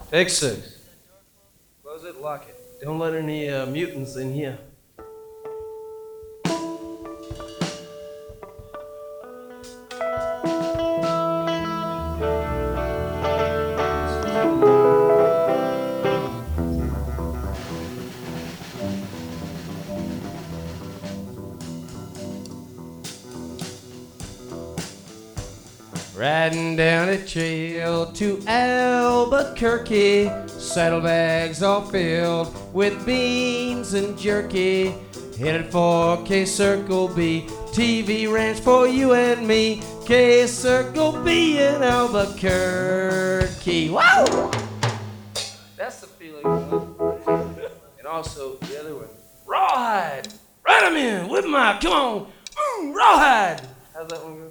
Take 6. Close it, lock it. Don't let any mutants in here. Riding down a trail to Albuquerque, saddlebags all filled with beans and jerky. Headed for K Circle B, TV ranch for you and me. K Circle B in Albuquerque. Wow! That's the feeling. And also the other one, Rawhide. Ride 'em in with my, come on, rawhide. How's that one go?